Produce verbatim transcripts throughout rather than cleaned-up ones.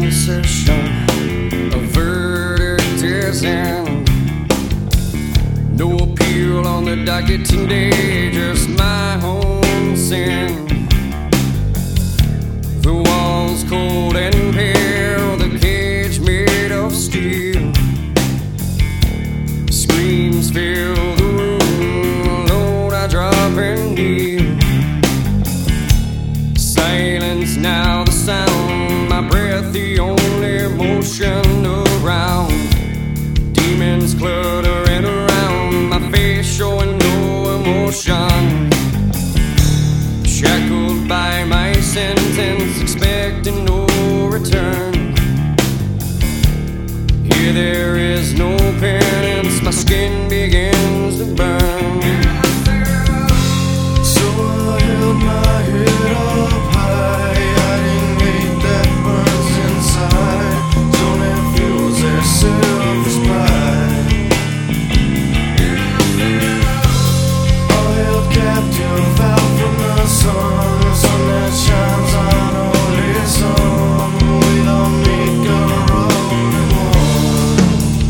session. A verdict is in. No appeal on the docket today, just my own sin. The walls cold and pale, the cage made of steel. Screams fill the room, Lord, I drop and kneel. Silence now the sound, my breath the only motion around. Demons cluttering around, my face showing no emotion. Shackled by my sentence, expecting no return. Here there is no penance, my skin begins to burn. So I held my head up high, hiding hate that burns inside. Zoning fuels their selfish pride. All held captive out from the sun, the sun that shines on only some. We don't make our own one.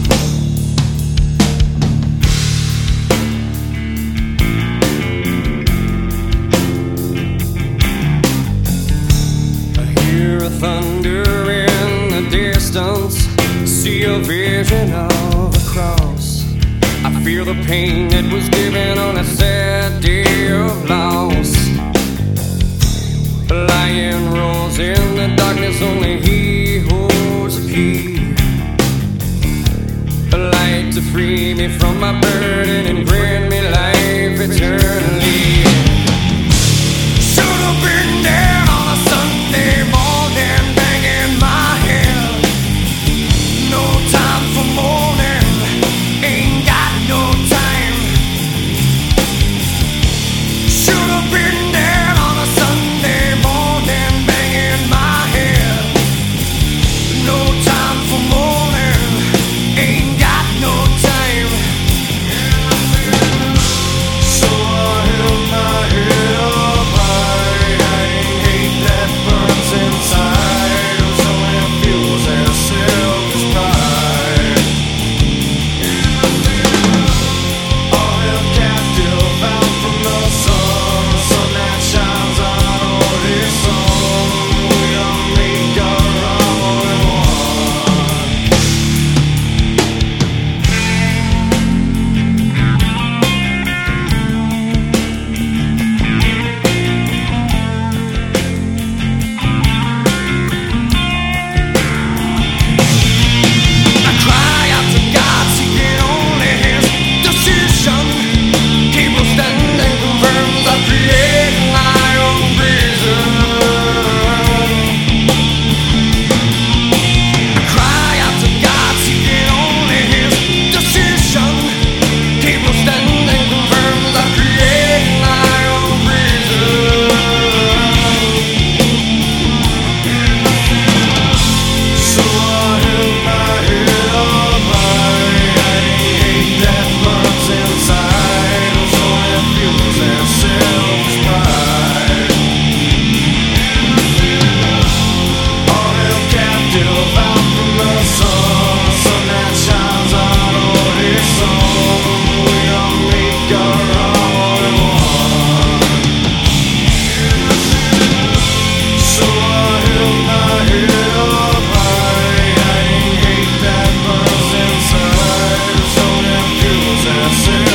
I hear a thunder in the distance, see a vision of a cross. I feel the pain that was given on a sad day of loss. A lion rolls in the darkness, only he holds a key. A light to free me from my burden and grant me life eternally. Should have been dead on a Sunday morning, banging my head. No time for mourning, ain't got no time. Should have been dead on a Sunday morning, banging my head. No time for mourning, ain't got no time. So I held my head up high, hiding hate that burns inside. So it fuels their selfish pride. All held captive out from the sun, the sun that shines on only some. We don't make our own one. I cry out to God, seeking only His decision. Cable standing confirms I create my own reason. I cry out to God, seeking only His decision. Cable standing confirms I create my own reason. So I held my head up high, hiding hate that burns inside. So it fuels their selfish pride. All held captive out from the sun, the sun that shines on only some. We don't make our own one. So I held my head up high, hiding hate that burns inside. So it fuels their selfish